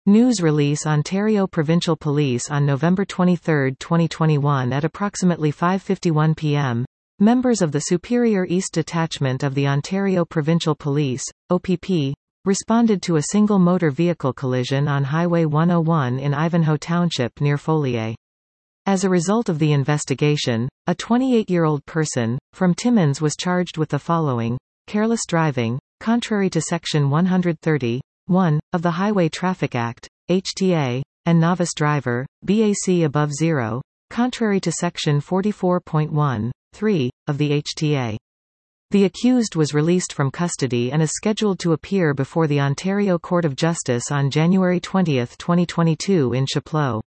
News release Ontario Provincial Police on November 23, 2021 at approximately 5:51 p.m. Members of the Superior East Detachment of the Ontario Provincial Police, OPP, responded to a single motor vehicle collision on Highway 101 in Ivanhoe Township near Folier. As a result of the investigation, a 28-year-old person, from Timmins was charged with the following: careless driving, contrary to Section 130(1) of the Highway Traffic Act, HTA, and novice driver, BAC above zero, contrary to Section 44.1(3) of the HTA. The accused was released from custody and is scheduled to appear before the Ontario Court of Justice on January 20, 2022 in Chapleau.